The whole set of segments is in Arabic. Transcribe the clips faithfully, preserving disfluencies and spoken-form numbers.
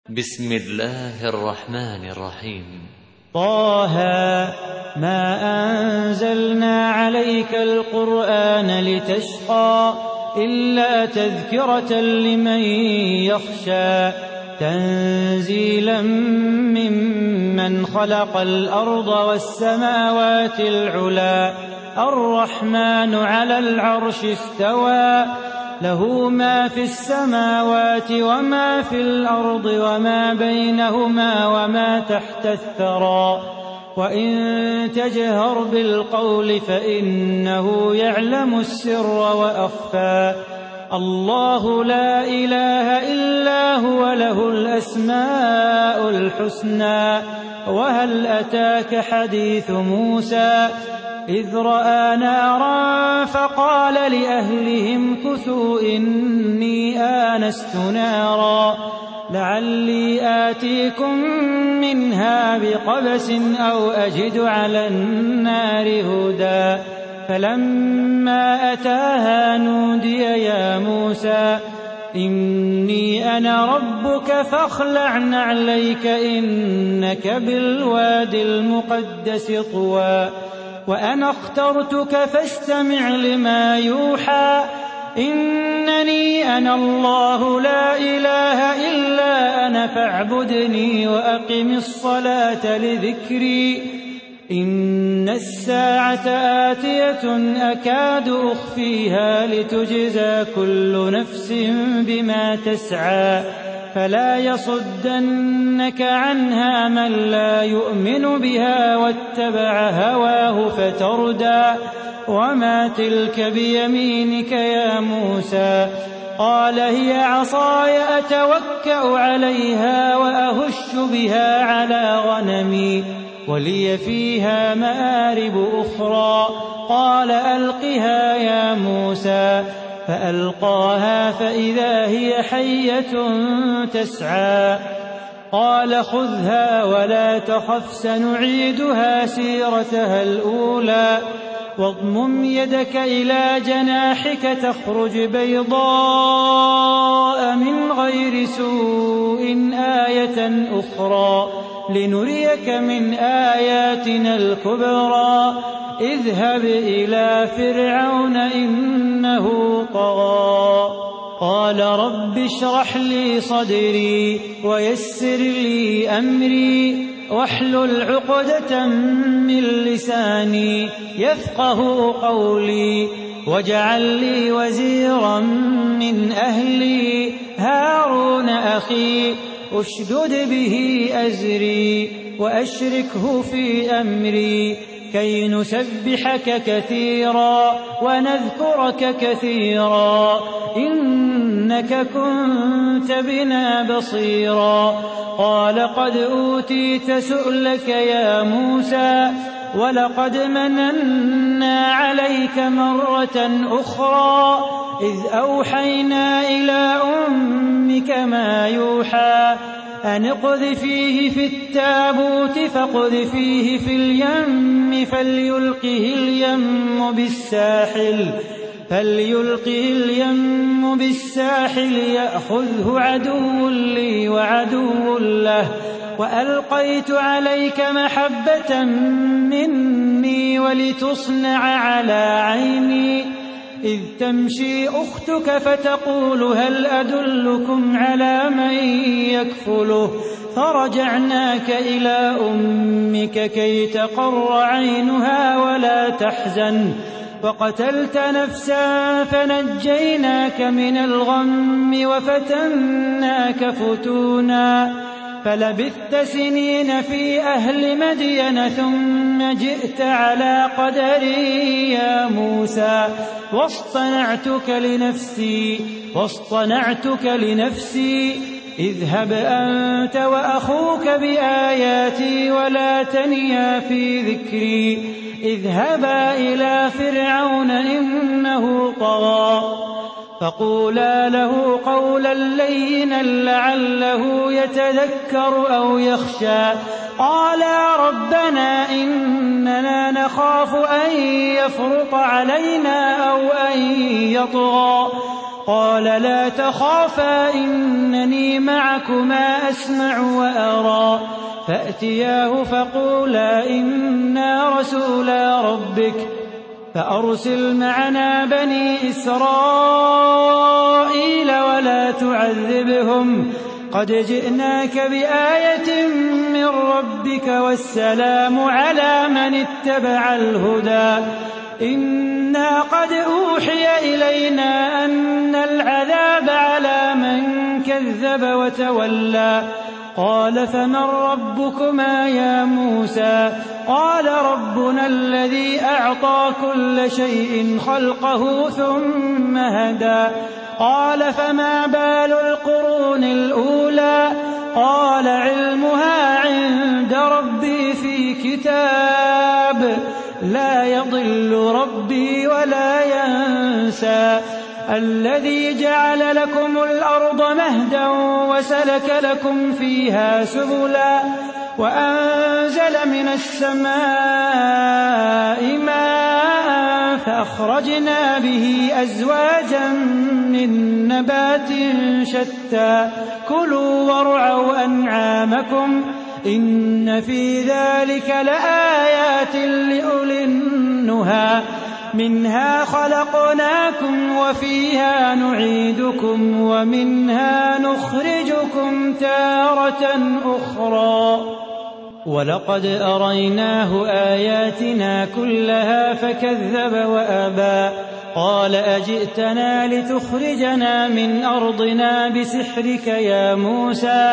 بسم الله الرحمن الرحيم. طه ما أنزلنا عليك القرآن لتشقى إلا تذكرة لمن يخشى تنزيلا ممن خلق الأرض والسماوات العلى الرحمن على العرش استوى له ما في السماوات وما في الأرض وما بينهما وما تحت الثرى وإن تجهر بالقول فإنه يعلم السر وأخفى الله لا إله إلا هو له الأسماء الحسنى وهل أتاك حديث موسى إذ رأى نارا فقال لأهلهم كثوا إني آنست نارا لعلي آتيكم منها بقبس أو أجد على النار هدى فلما أتاها نودي يا موسى إني أنا ربك فاخلع نعليك إنك بالواد المقدس طوى وأنا اخترتك فاستمع لما يوحى إنني أنا الله لا إله إلا أنا فاعبدني وأقم الصلاة لذكري إن الساعة آتية أكاد أخفيها لتجزى كل نفس بما تسعى فلا يصدنك عنها من لا يؤمن بها واتبع هواه فتردى وما تلك بيمينك يا موسى قال هي عصاي أتوكأ عليها وأهش بها على غنمي ولي فيها مآرب أخرى قال ألقها يا موسى فألقاها فإذا هي حية تسعى قال خذها ولا تخف سنعيدها سيرتها الأولى واضمم يدك إلى جناحك تخرج بيضاء من غير سوء آية أخرى لنريك من آياتنا الكبرى اذهب إلى فرعون إنه طغى قال رب اشرح لي صدري ويسر لي أمري واحلل عقدة من لساني يفقه قولي واجعل لي وزيرا من أهلي هارون أخي أشدد به أزري وأشركه في أمري كي نسبحك كثيرا ونذكرك كثيرا إنك كنت بنا بصيرا قال قد أوتيت سؤلك يا موسى ولقد مننا عليك مرة أخرى إذ أوحينا إلى أمك ما يوحى أن اقذفيه في التابوت فاقذفيه في اليم فليلقه اليم بالساحل فليلقه اليم بالساحل يأخذه عدو لي وعدو له وألقيت عليك محبة مني ولتصنع على عيني إذ تمشي أختك فتقول هل أدلكم على من يكفله فرجعناك إلى أمك كي تقر عينها ولا تحزن وقتلت نفسا فنجيناك من الغم وفتناك فتونا فلبثت سنين في أهل مدين ثم جئت على قدري يا موسى واصطنعتك لنفسي واصطنعتك لنفسي اذهب أنت وأخوك بآياتي ولا تنيا في ذكري اذهبا إلى فرعون إنه طغى فقولا له قولا لينا لعله يتذكر أو يخشى قالا ربنا إننا نخاف أن يفرط علينا أو أن يطغى قال لا تخافا إنني معكما أسمع وأرى فأتياه فقولا إنا رسولا ربك فأرسل معنا بني إسرائيل ولا تعذبهم قد جئناك بآية من ربك والسلام على من اتبع الهدى إنا قد أوحي إلينا أن العذاب على من كذب وتولى قال فمن ربكما يا موسى قال ربنا الذي أعطى كل شيء خلقه ثم هدى قال فما بال القرون الأولى قال علمها عند ربي في كتاب لا يضل ربي ولا ينسى الذي جعل لكم الأرض مهدا وسلك لكم فيها سبلا وأنزل من السماء ماء فأخرجنا به أزواجا من نبات شتى كلوا وارعوا أنعامكم إن في ذلك لآيات لأولي النهى منها خلقناكم وفيها نعيدكم ومنها نخرجكم تارة أخرى ولقد أريناه آياتنا كلها فكذب وأبى قال أجئتنا لتخرجنا من أرضنا بسحرك يا موسى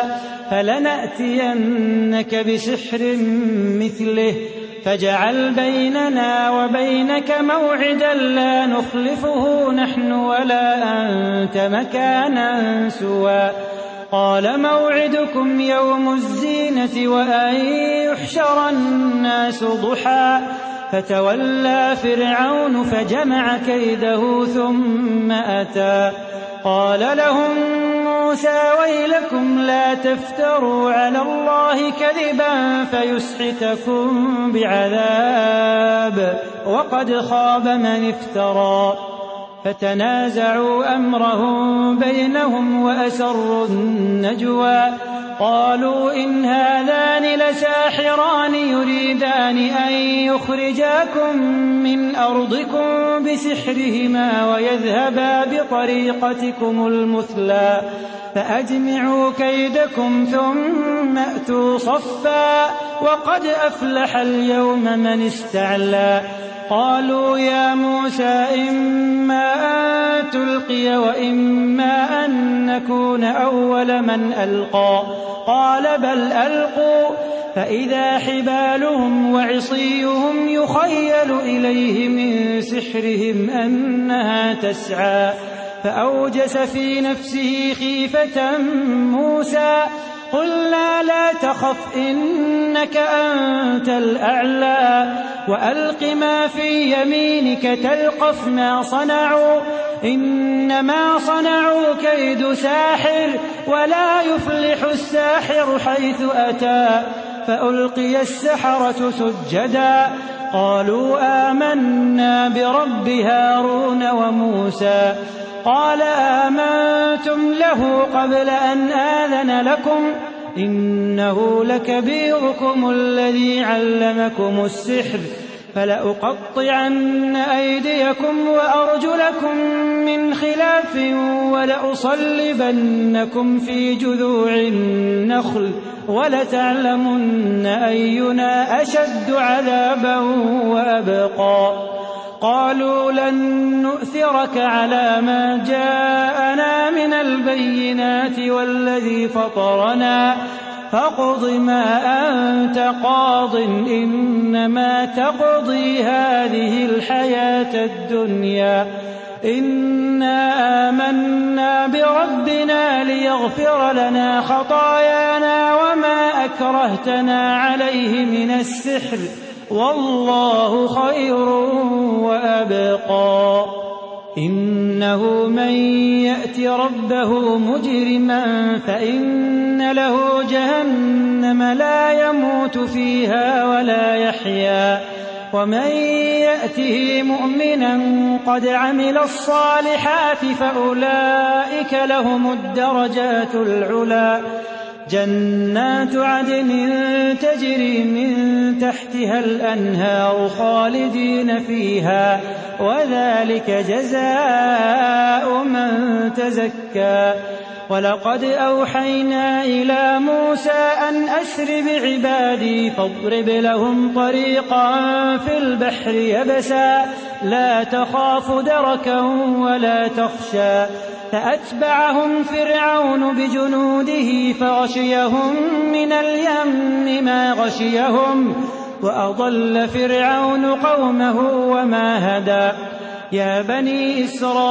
فلنأتينك بسحر مثله فاجعل بيننا وبينك موعدا لا نخلفه نحن ولا أنت مكانا سوى قال موعدكم يوم الزينة وأن يحشر الناس ضحى فتولى فرعون فجمع كيده ثم أتى قال لهم موسى ويلكم لا تفتروا على الله كذبا فيسحتكم بعذاب وقد خاب من افترى فتنازعوا أمرهم بينهم وأسروا النجوى قالوا إن هذان لساحران يريدان أن يخرجاكم من أرضكم بسحرهما ويذهبا بطريقتكم المثلى فأجمعوا كيدكم ثم أتوا صفا وقد أفلح اليوم من استعلى قالوا يا موسى إما أن تلقي وإما أن نكون أول من ألقى قال بل ألقوا فإذا حبالهم وعصيهم يخيل إليه من سحرهم أنها تسعى فأوجس في نفسه خيفة موسى قلنا لا تخف إنك أنت الأعلى وألق ما في يمينك تلقف ما صنعوا إنما صنعوا كيد ساحر ولا يفلح الساحر حيث أتى فألقي السحرة سجدا قالوا آمنا برب هارون وموسى قال آمنتم له قبل أن آذن لكم إنه لكبيركم الذي علمكم السحر فلأقطعن أيديكم وأرجلكم من خلاف ولأصلبنكم في جذوع النخل ولتعلمن أينا أشد عذابا وأبقى قالوا لن نؤثرك على ما جاءنا من البينات والذي فطرنا فاقض ما أنت قاض إنما تقضي هذه الحياة الدنيا إنا آمنا بربنا ليغفر لنا خطايانا وما أكرهتنا عليه من السحر والله خير وأبقى إنه من يأت ربه مجرما فإن له جهنم لا يموت فيها ولا يحيا ومن يأته مؤمنا قد عمل الصالحات فأولئك لهم الدرجات العلى جنات عدن تجري من تحتها الأنهار خالدين فيها وذلك جزاء من تزكى ولقد أوحينا إلى موسى أن أسر بعبادي فاضرب لهم طريقا في البحر يبسا لا تخاف دركا ولا تخشى فأتبعهم فرعون بجنوده فغشيهم من اليم ما غشيهم وأضل فرعون قومه وما هدى يا بني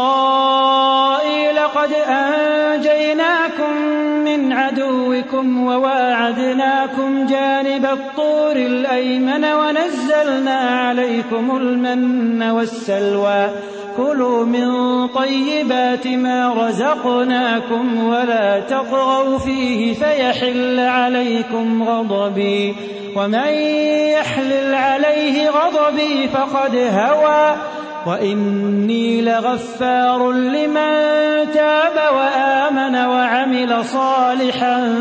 إسرائيل قد أنجيناكم من عدوكم وواعدناكم جانب الطور الأيمن ونزلنا عليكم المن والسلوى كلوا من طيبات ما رزقناكم ولا تطغوا فيه فيحل عليكم غضبي ومن يحلل عليه غضبي فقد هوى وإني لغفار لمن تاب وآمن وعمل صالحا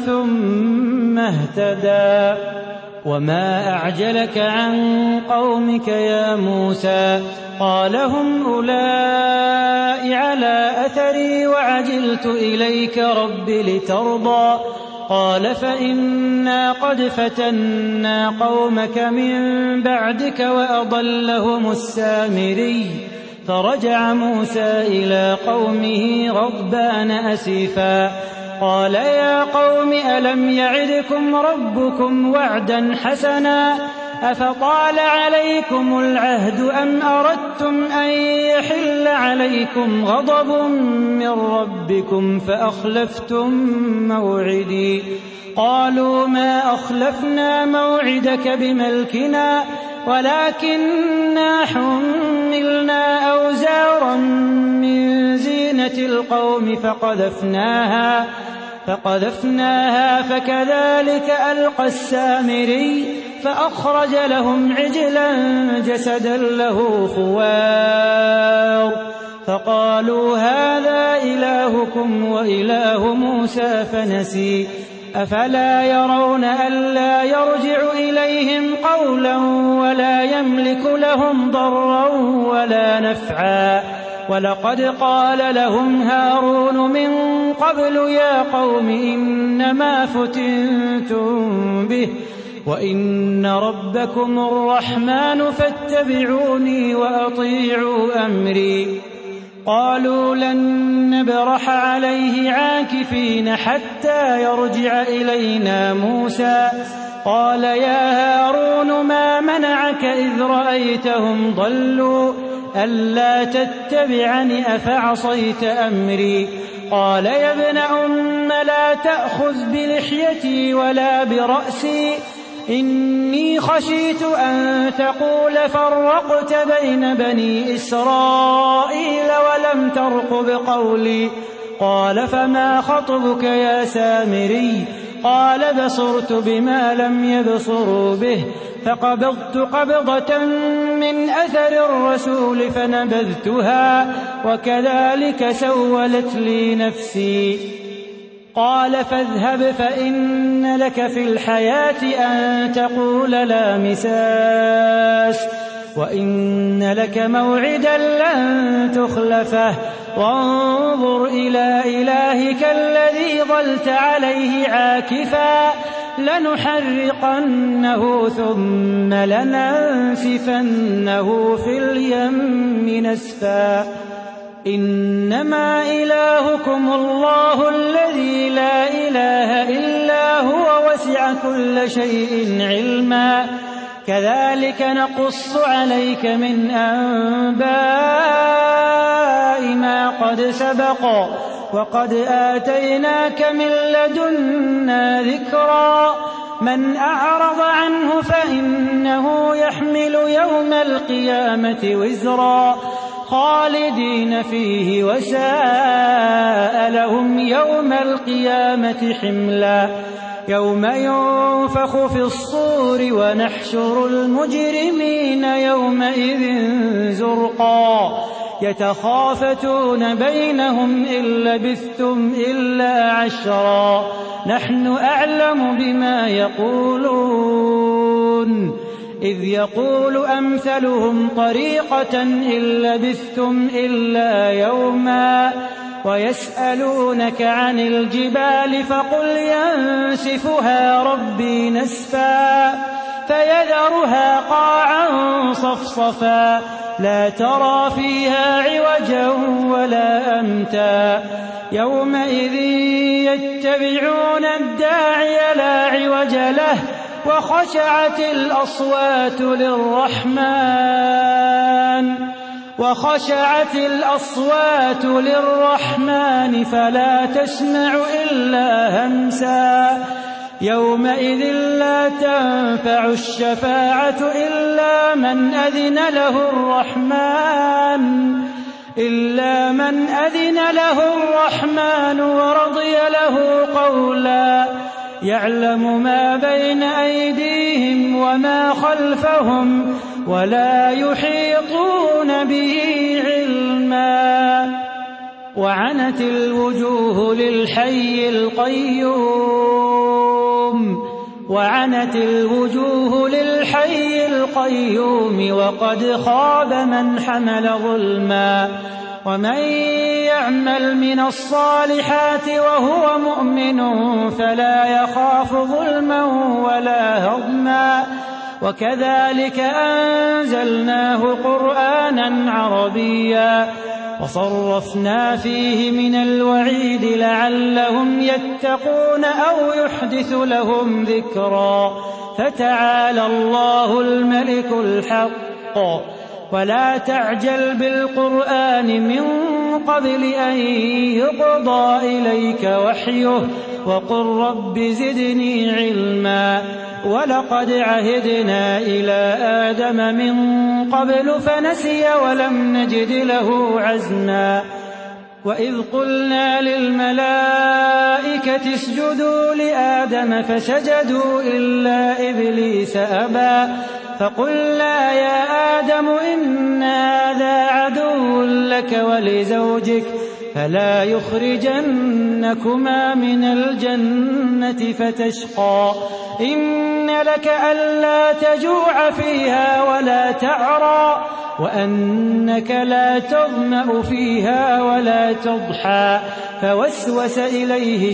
ثم اهتدى وما أعجلك عن قومك يا موسى قال هم أولئك على أثري وعجلت إليك رب لترضى قال فإنا قد فتنا قومك من بعدك وأضلهم السامري فرجع موسى إلى قومه غضبان أسفا قال يا قوم ألم يعدكم ربكم وعدا حسنا أفطال عليكم العهد أم أردتم أن يحل عليكم غضب من ربكم فأخلفتم موعدي قالوا ما أخلفنا موعدك بملكنا ولكننا حملنا أوزارا من زينة القوم فقذفناها فقذفناها فكذلك ألقى السامري فأخرج لهم عجلا جسدا له خوار فقالوا هذا إلهكم وإله موسى فنسي أفلا يرون ألا يرجع إليهم قولا ولا يملك لهم ضرا ولا نفعا ولقد قال لهم هارون من قبل يا قوم إنما فتنتم به وإن ربكم الرحمن فاتبعوني وأطيعوا أمري قالوا لن نبرح عليه عاكفين حتى يرجع إلينا موسى قال يا هارون ما منعك إذ رأيتهم ضلوا ألا تتبعني أفعصيت أمري قال يا ابن أم لا تأخذ بلحيتي ولا برأسي إني خشيت أن تقول فرقت بين بني إسرائيل ولم ترقب قولي قال فما خطبك يا سامري قال بصرت بما لم يبصروا به فقبضت قبضة من أثر الرسول فنبذتها وكذلك سولت لي نفسي قال فاذهب فإن لك في الحياة أن تقول لا مساس وإن لك موعدا لن تخلفه وانظر إلى إلهك الذي ظلت عليه عاكفا لنحرقنه ثم لننسفنه في اليم نسفا إنما إلهكم الله الذي لا إله إلا هو وسع كل شيء علما كذلك نقص عليك من أنباء ما قد سبق وقد آتيناك من لدنا ذكرا من أعرض عنه فإنه يحمل يوم القيامة وزرا خالدين فيه وساء لهم يوم القيامة حملا يوم ينفخ في الصور ونحشر المجرمين يومئذ زرقا يتخافتون بينهم إن لبثتم إلا عشرا نحن أعلم بما يقولون إذ يقول أمثلهم طريقة إن لبثتم إلا يوما ويسألونك عن الجبال فقل ينسفها ربي نسفا فيذرها قاعا صفصفا لا ترى فيها عوجا ولا أمتا يومئذ يتبعون الداعي لا عوج له وخشعت الأصوات للرحمن وخشعت الأصوات للرحمن فلا تسمع إلا همسا يومئذ لا تنفع الشفاعة إلا من أذن له الرحمن إلا من أذن له الرحمن ورضي له قولا يعلم ما بين أيديهم وما خلفهم ولا يحيطون به علما وعنت الوجوه للحي القيوم وعنت الوجوه للحي القيوم وقد خاب من حمل ظلما ومن يعمل من الصالحات وهو مؤمن فلا يخاف ظلما ولا هضما وكذلك أنزلناه قرآنا عربيا وصرفنا فيه من الوعيد لعلهم يتقون أو يحدث لهم ذكرا فتعالى الله الملك الحق ولا تعجل بالقرآن من قبل أن يقضى إليك وحيه وقل رب زدني علما ولقد عهدنا إلى آدم من قبل فنسي ولم نجد له عزما وإذ قلنا للملائكة اسجدوا لآدم فسجدوا إلا إبليس أبى فقلنا يا آدم إن هذا عدو لك ولزوجك فلا يخرجنكما من الجنة فتشقى إن لك ألا تجوع فيها ولا تعرى وأنك لا تظمأ فيها ولا تضحى فوسوس إليه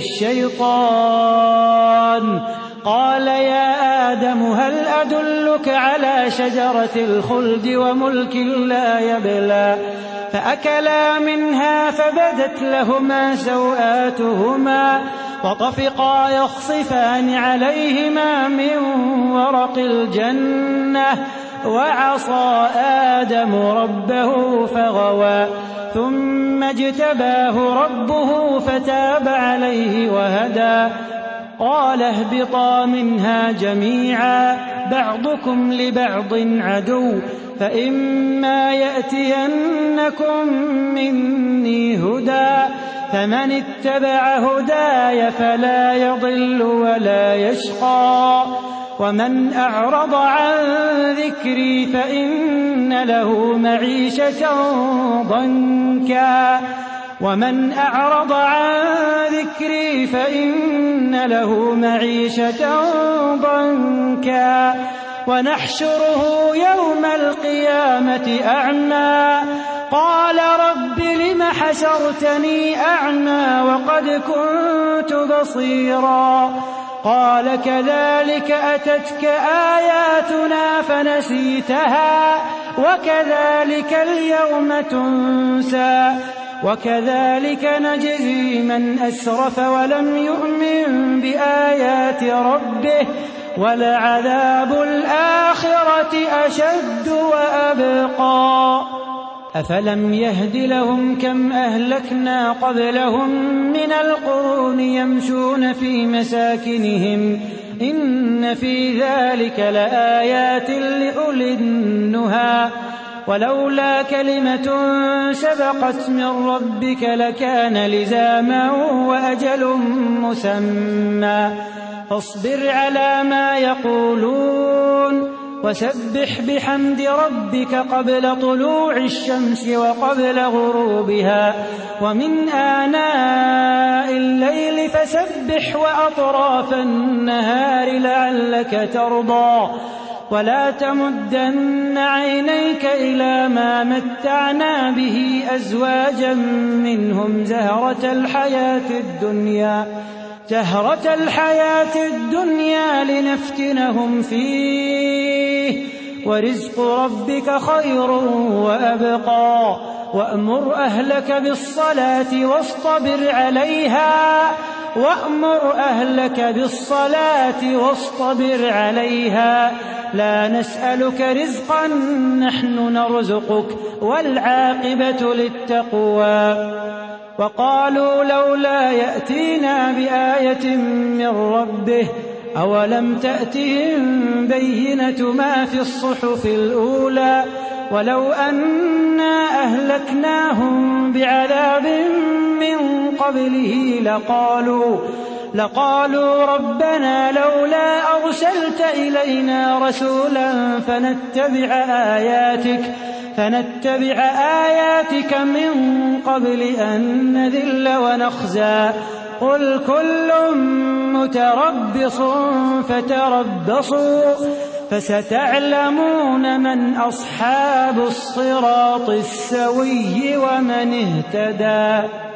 الشيطان قال يا آدم هل أدلك على شجرة الخلد وملك لا يبلى فأكلا منها فبدت لهما سوآتهما وطفقا يخصفان عليهما من ورق الجنة وعصى آدم ربه فغوى ثم اجتباه ربه فتاب عليه وهدى قال اهبطا منها جميعا بعضكم لبعض عدو فإما يأتينكم مني هدى فمن اتبع هداي فلا يضل ولا يشقى ومن أعرض عن ذكري فإن له معيشة ضنكا ومن أعرض عن ذكري فإن له معيشة ضنكا ونحشره يوم القيامة أعمى قال رب لم حشرتني أعمى وقد كنت بصيرا قال كذلك أتتك آياتنا فنسيتها وكذلك اليوم تنسى وكذلك نجزي من أسرف ولم يؤمن بآيات ربه ولعذاب الآخرة أشد وأبقى أفلم يهد لهم كم أهلكنا قبلهم من القرون يمشون في مساكنهم إن في ذلك لآيات لأولي النهى ولولا كلمة سبقت من ربك لكان لزاما وأجل مسمى فاصبر على ما يقولون وسبح بحمد ربك قبل طلوع الشمس وقبل غروبها ومن آناء الليل فسبح وأطراف النهار لعلك ترضى ولا تمدن عينيك إلى ما متعنا به أزواجا منهم زهرة الحياة الدنيا زهرة الحياة الدنيا لنفتنهم فيه ورزق ربك خير وأبقى وأمر أهلك بالصلاة واصطبر عليها وأمر أهلك بالصلاة واصطبر عليها لا نسألك رزقا نحن نرزقك والعاقبة للتقوى وقالوا لولا يأتينا بآية من ربه أولم تأتهم بينة ما في الصحف الأولى ولو أنا أهلكناهم بعذاب من قبله لقالوا لقالوا ربنا لولا أرسلت إلينا رسولا فنتبع آياتك فنتبع آياتك من قبل أن نذل ونخزى قل كل متربص فتربصوا فستعلمون من أصحاب الصراط السوي ومن اهتدى.